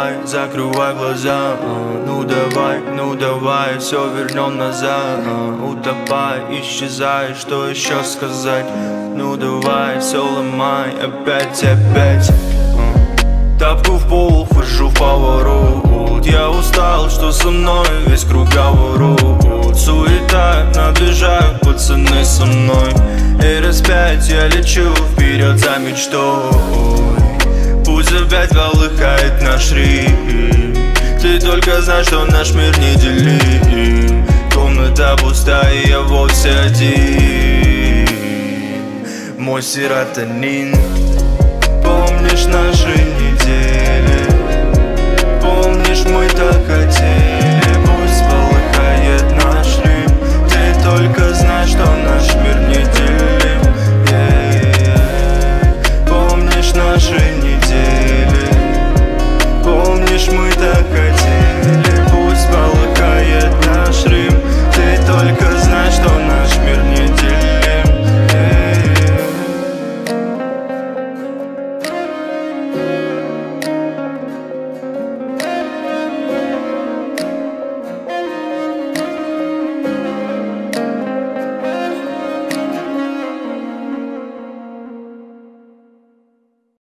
закрывай глаза. Ну давай, все вернем назад. Утопай, исчезай, что еще сказать? Ну давай, все ломай, опять. Тапку в пол, хожу в поворот. Я устал, что со мной весь круговорот. Суета, набежают пацаны со мной. И распять я лечу вперед за мечтой. Пусть опять полыхает наш ритм. Ты только знаешь, что наш мир неделим. Комната пустая, и я вовсе один. Мой серотонин. Помнишь наши недели?